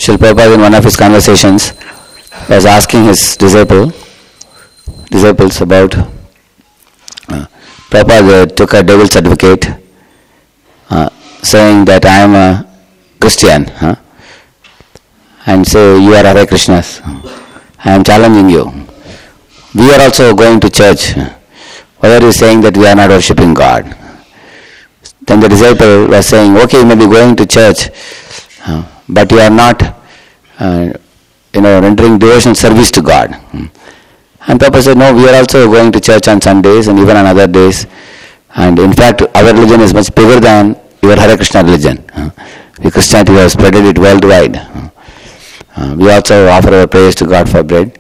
Srila Prabhupada in one of his conversations was asking his disciples about Prabhupada took a devil certificate saying that I am a Christian and say you are Hare Krishnas. I am challenging you. We are also going to church. Whether he is saying that we are not worshipping God. Then the disciple was saying, okay, you may be going to church, but you are not rendering devotional service to God. And Prabhupada said, no, we are also going to church on Sundays and even on other days. And in fact, our religion is much bigger than your Hare Krishna religion. We Christianity have spreaded it worldwide. We also offer our prayers to God for bread.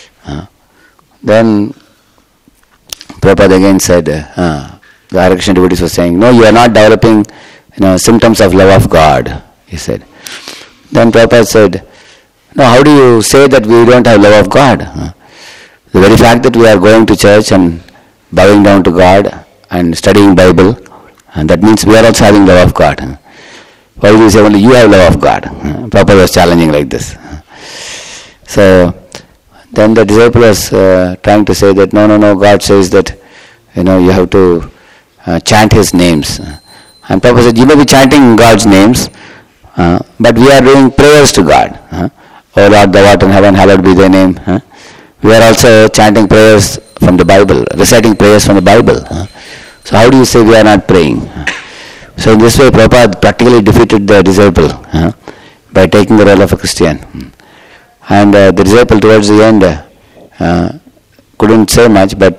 Then Prabhupada again said, the Hare Krishna devotees were saying, no, you are not developing symptoms of love of God, he said. Then Prabhupada said, no, how do you say that we don't have love of God? The very fact that we are going to church and bowing down to God and studying Bible, and that means we are also having love of God. Why do you say only you have love of God? Prabhupada was challenging like this. So then the disciple was trying to say that no, God says that you have to chant His names. And Prabhupada said, you may be chanting God's names, but we are doing prayers to God. O Lord, thou art in heaven, hallowed be thy name. We are also chanting prayers from the Bible, reciting prayers from the Bible. So how do you say we are not praying? So in this way, Prabhupada practically defeated the disciple by taking the role of a Christian. And the disciple towards the end couldn't say much, but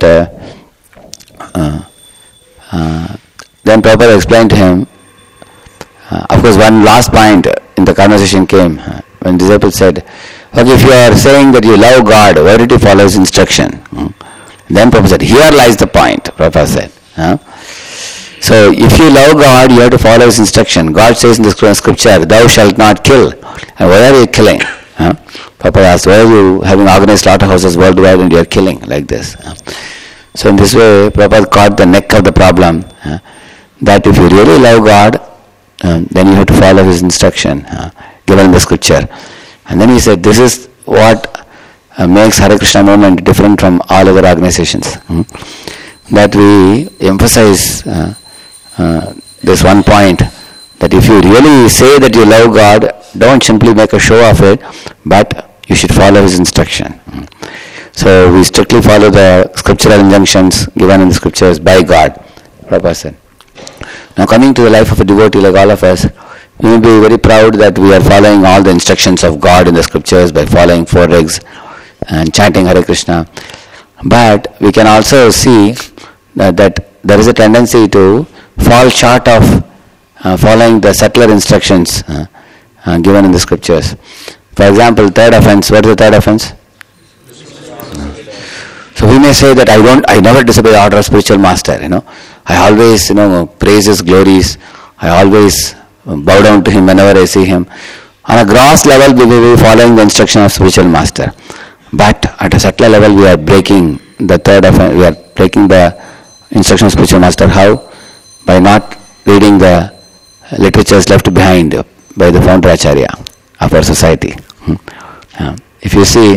then Prabhupada explained to him. Of course, one last point in the conversation came when the disciple said, okay, if you are saying that you love God, why did you follow His instruction? Then Prabhupada said, here lies the point, Prabhupada said. So if you love God, you have to follow His instruction. God says in the scripture, thou shalt not kill. And why are you killing? Prabhupada asked, why are you having organized slaughterhouses worldwide and you are killing like this? So in this way, Prabhupada caught the neck of the problem, that if you really love God, then you have to follow His instruction given in the scripture. And then he said, this is what makes Hare Krishna movement different from all other organizations. That we emphasize this one point, that if you really say that you love God, don't simply make a show of it, but you should follow His instruction. So we strictly follow the scriptural injunctions given in the scriptures by God. Prabhupada said. Now coming to the life of a devotee like all of us, we will be very proud that we are following all the instructions of God in the scriptures by following 4 regs and chanting Hare Krishna. But we can also see that there is a tendency to fall short of following the subtler instructions given in the scriptures. For example, third offense. What is the third offense? So we may say that I never disobey the order of spiritual master. I always praise his glories. I always bow down to him whenever I see him. On a gross level, we will be following the instruction of spiritual master. But at a subtler level, we are breaking the third offense. We are breaking the instruction of spiritual master. How? By not reading the literatures left behind by the founder Acharya of our society. If you see,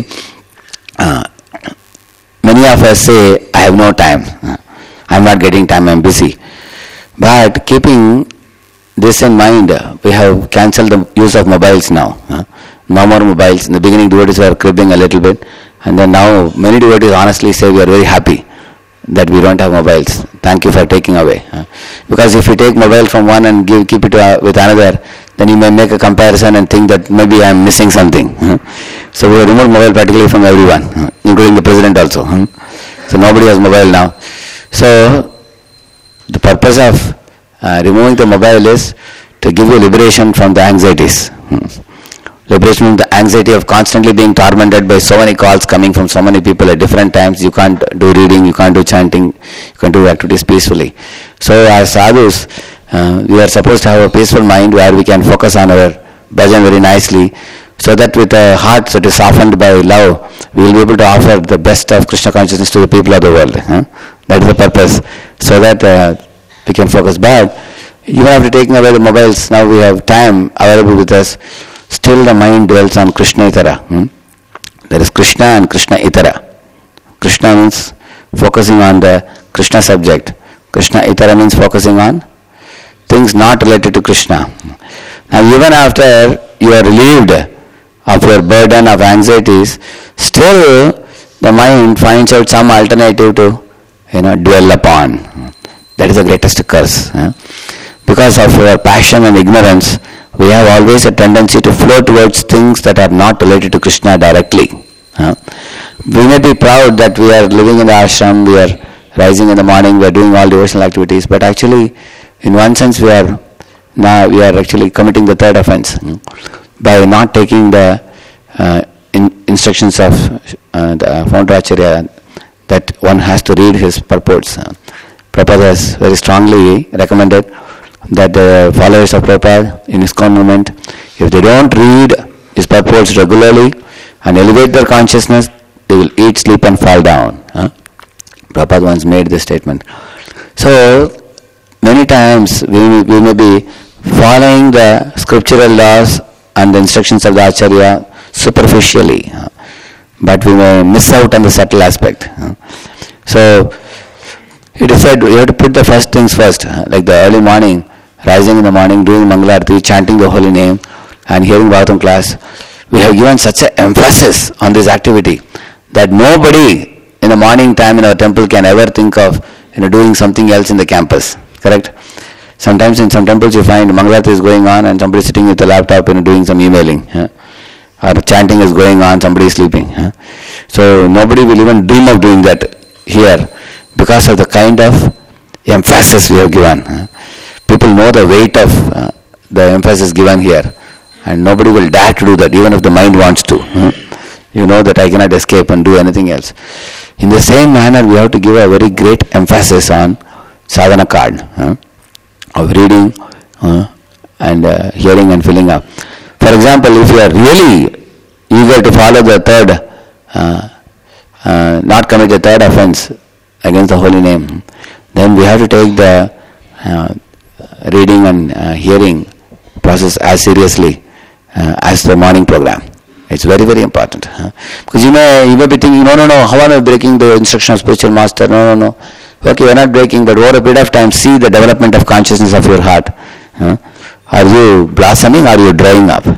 many of us say, I have no time. I am not getting time, I am busy. But keeping this in mind, we have cancelled the use of mobiles now. No more mobiles. In the beginning, devotees were cribbing a little bit. And then now, many devotees honestly say we are very happy that we don't have mobiles. Thank you for taking away. Because if you take mobile from one and keep it with another, then you may make a comparison and think that maybe I am missing something. So we have removed mobile practically from everyone, including the president also. So nobody has mobile now. So the purpose of removing the mobile is to give you liberation from the anxieties. Liberation from the anxiety of constantly being tormented by so many calls coming from so many people at different times. You can't do reading, you can't do chanting, you can't do activities peacefully. So as sadhus, we are supposed to have a peaceful mind where we can focus on our bhajan very nicely, so that with a heart that is softened by love, we will be able to offer the best of Krishna consciousness to the people of the world. That is the purpose, so that we can focus. But even after taking away the mobiles, now we have time available with us. Still still the mind dwells on Krishna Itara. There is Krishna and Krishna Itara. Krishna means focusing on the Krishna subject. Krishna Itara means focusing on things not related to Krishna. Now even after you are relieved of your burden of anxieties, still the mind finds out some alternative to dwell upon. That is the greatest curse. Because of our passion and ignorance, we have always a tendency to flow towards things that are not related to Krishna directly. We may be proud that we are living in the ashram, we are rising in the morning, we are doing all devotional activities, but actually, in one sense, we are actually committing the third offense by not taking the instructions of the founder Acharya that one has to read his purports. Prabhupada has very strongly recommended that the followers of Prabhupada in ISKCON movement, if they don't read his purports regularly and elevate their consciousness, they will eat, sleep and fall down. Prabhupada once made this statement. So, many times we may be following the scriptural laws and the instructions of the Acharya superficially, but we may miss out on the subtle aspect. So, it is said you have to put the first things first, like the early morning, rising in the morning, doing Mangalarti, chanting the holy name and hearing Bhagavatam class. We have given such an emphasis on this activity that nobody in the morning time in our temple can ever think of doing something else in the campus. Correct? Sometimes in some temples you find Mangalarti is going on and somebody is sitting with a laptop doing some emailing. Or chanting is going on, somebody is sleeping. So nobody will even dream of doing that here because of the kind of emphasis we have given. People know the weight of the emphasis given here, and nobody will dare to do that even if the mind wants to. You know that I cannot escape and do anything else. In the same manner, we have to give a very great emphasis on sadhana card of reading and hearing and filling up. For example, if you are really eager to follow the third, not commit the third offense against the holy name, then we have to take the reading and hearing process as seriously as the morning program. It's very, very important. Because you may be thinking, no, how am I breaking the instruction of spiritual master? No. Okay, you're not breaking, but over a period of time, see the development of consciousness of your heart. Are you blossoming or are you drying up?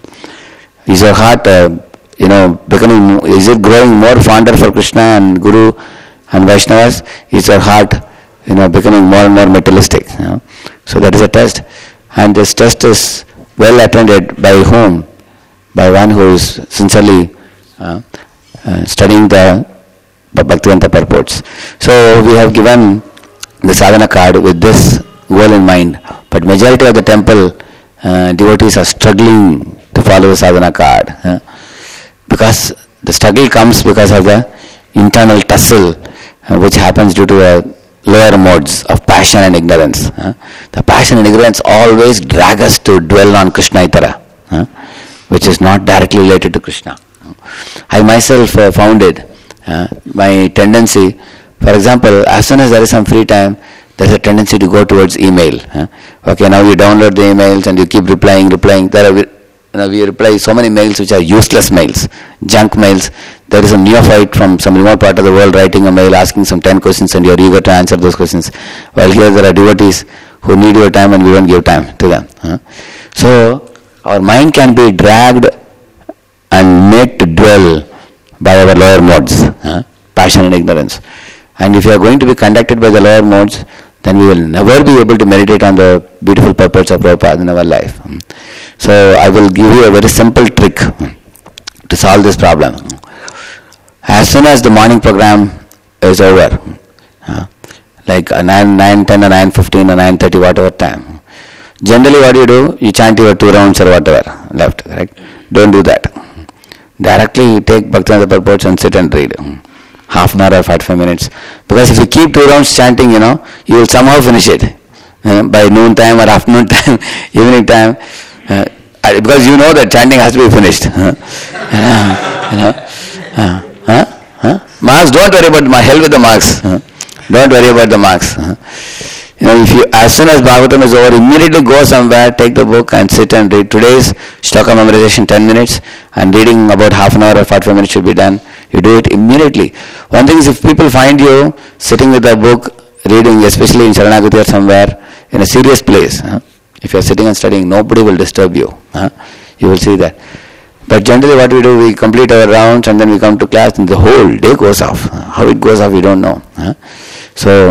Is your heart, becoming, is it growing more fonder for Krishna and Guru and Vaishnavas? Is your heart, becoming more and more materialistic? So that is a test. And this test is well attended by whom? By one who is sincerely studying the Bhaktivedanta purports. So we have given the sadhana card with this goal in mind. But majority of the temple devotees are struggling to follow the sadhana card. Because the struggle comes because of the internal tussle which happens due to the lower modes of passion and ignorance. The passion and ignorance always drag us to dwell on Krishna Itara, which is not directly related to Krishna. I myself found it, my tendency, for example, as soon as there is some free time, there is a tendency to go towards email. Okay, now you download the emails and you keep replying. We reply so many mails which are useless mails, junk mails. There is a neophyte from some remote part of the world writing a mail asking some 10 questions and you are eager to answer those questions. While here there are devotees who need your time and we won't give time to them. So our mind can be dragged and made to dwell by our lower modes, passion and ignorance. And if you are going to be conducted by the lower modes, then we will never be able to meditate on the beautiful purports of Prabhupada in our life. So I will give you a very simple trick to solve this problem. As soon as the morning program is over, like 9, 10 or 9:15 or 9:30, whatever time, generally what do? You chant your 2 rounds or whatever left, right? Don't do that. Directly take Bhaktivedanta purports and sit and read. Half an hour or 45 minutes. Because if you keep 2 rounds chanting, you will somehow finish it. By noon time or afternoon time, evening time. Because you know that chanting has to be finished. Marks, don't worry about hell with the marks. Don't worry about the marks. If you, as soon as Bhagavatam is over, immediately go somewhere, take the book and sit and read. Today's shloka memorization 10 minutes and reading about half an hour or 45 minutes should be done. You do it immediately. One thing is, if people find you sitting with a book, reading, especially in Sharanagati or somewhere, in a serious place, if you are sitting and studying, nobody will disturb you. You will see that. But generally what we do, we complete our rounds and then we come to class and the whole day goes off. How it goes off, we don't know. So,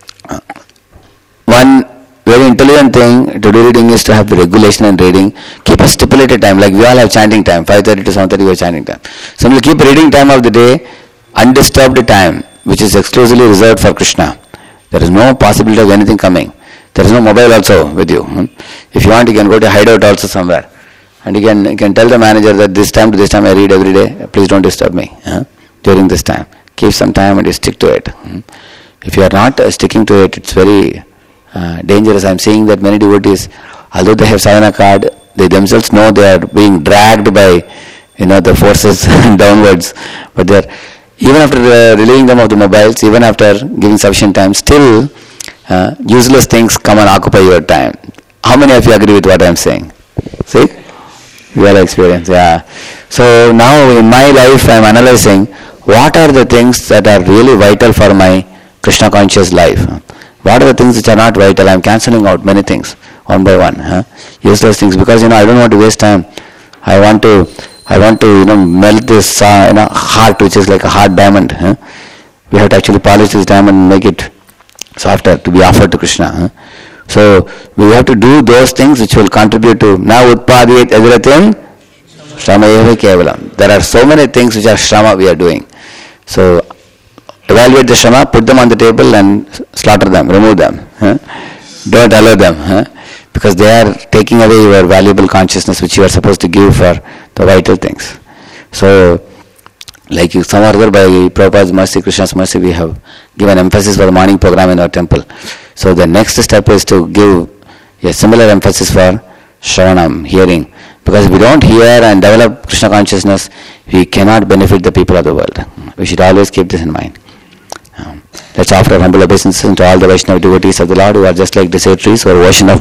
one very intelligent thing to do reading is to have the regulation in reading. Keep a stipulated time, like we all have chanting time, 5:30 to 7:30 we have chanting time. So we'll keep reading time of the day, undisturbed time, which is exclusively reserved for Krishna. There is no possibility of anything coming. There is no mobile also with you. If you want, you can go to hideout also somewhere. And you can tell the manager that this time to this time I read every day, please don't disturb me during this time. Keep some time and you stick to it. If you are not sticking to it, it's very dangerous. I am seeing that many devotees, although they have sadhana card, they themselves know they are being dragged by the forces downwards. But they are, even after relieving them of the mobiles, even after giving sufficient time, still useless things come and occupy your time. How many of you agree with what I am saying? See? You all experience, yeah. So now in my life I am analyzing what are the things that are really vital for my Krishna conscious life. What are the things which are not vital? I am cancelling out many things one by one. Useless things, because I don't want to waste time. I want to melt this heart, which is like a hard diamond. We have to actually polish this diamond and make it softer to be offered to Krishna. So we have to do those things which will contribute to now utpadiyet everything shrama eva kevalam. There are so many things which are shrama we are doing. So evaluate the shrama, put them on the table and slaughter them, remove them. Don't allow them, because they are taking away your valuable consciousness which you are supposed to give for the vital things. So like some other by Prabhupada's mercy, Krishna's mercy, we have given emphasis for the morning program in our temple. So the next step is to give a similar emphasis for Shravanam, hearing. Because if we don't hear and develop Krishna consciousness, we cannot benefit the people of the world. We should always keep this in mind. Let's offer humble obeisances to all the Vaishnava devotees of the Lord who are just like desert trees or ocean of